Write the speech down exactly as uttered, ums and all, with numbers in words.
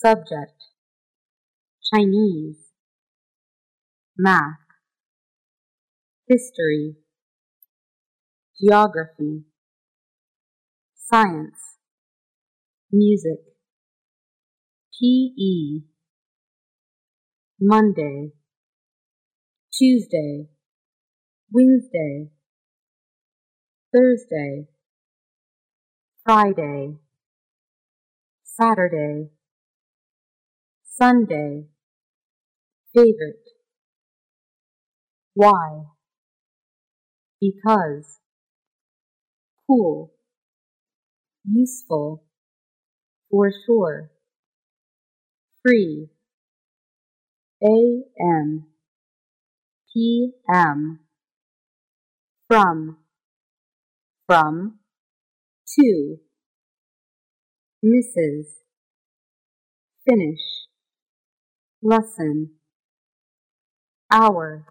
Subject: Chinese, math, history, geography, science, music, P E, Monday, Tuesday, Wednesday, Thursday, Friday, Saturday, Sunday, favorite. Why? Because. Cool, useful, for sure. Free, A M, P M. From, from, to. Missus Finish, lesson, hour.